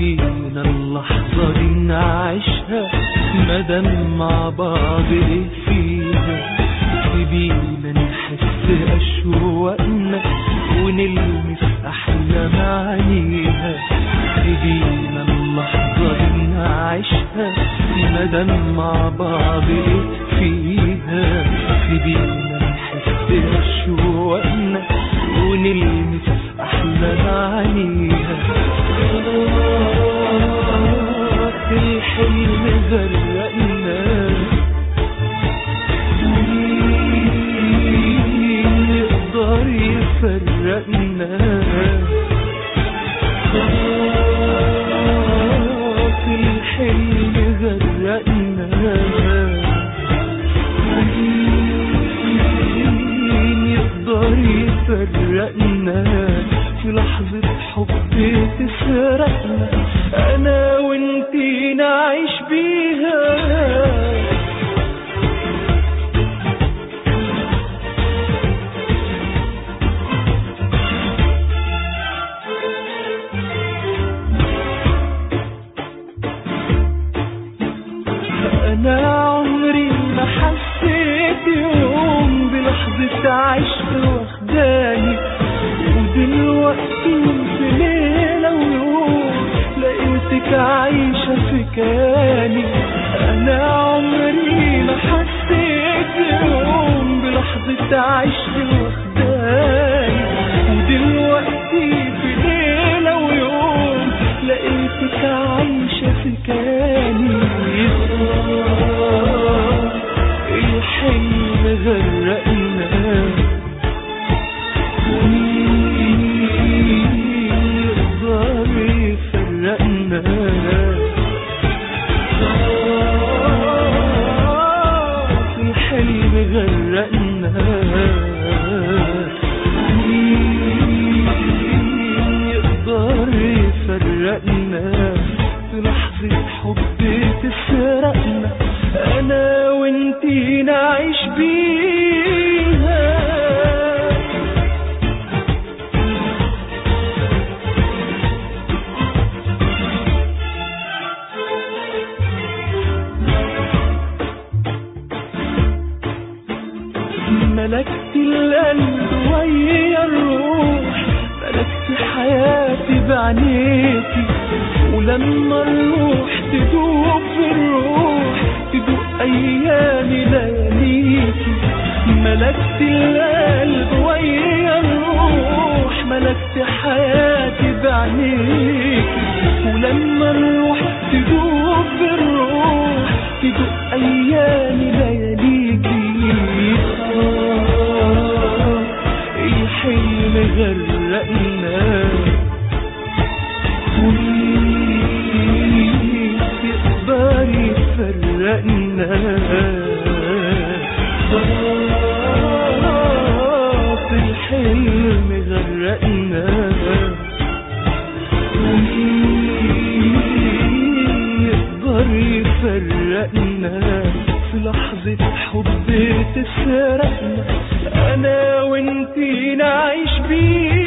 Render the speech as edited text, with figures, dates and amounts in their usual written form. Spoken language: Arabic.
سيبينا اللحظة دي نعيشها مادام مع بعض ايه فيها. سيبينا نحس أشواقنا ونلمس أحلى معانيها. سيبينا اللحظة دي نعيشها مادام مع بعض ايه فيها. سيبينا نحس أشواقنا ونلمس أحلى معانيها. الحلم غرقنا مين يقدر يفرقنا. الحلم غرقنا مين يقدر يفرقنا. في لحظة حب تسرقنا أنا وانتي نعيش بيها. أنا عمري ما حسيت يوم بلحظة عشق واخداني، ودلوقتي في ليلة ويوم لقيتك عايشة في كياني. أنا عمري ما حسيت يوم بلحظة عشق واخداني، ودلوقتي في ليلة ويوم لقيتك عايشة في كياني. الحلم غرقنا يقدر يفرقنا. الحلم غرقنا يقدر يفرقنا. في لحظة حب تسرقنا أنا وانتي نعيش بيها. ملكت القلب ويا الروح، ملكت حياتي بعينيكي. ولما الروح تدوب في الروح تدوب أيامي لياليكي. ملكت القلب ويا الروح، ملكت حياتي بعينيكي. ولما الروح تدوب في الروح تدوب أيامي لياليكي. الحلم غرقنا مين يقدر يفرقنا. الحلم غرقنا مين يقدر يفرقنا. في لحظة حب تسرقنا أنا وانتي نعيش بيها.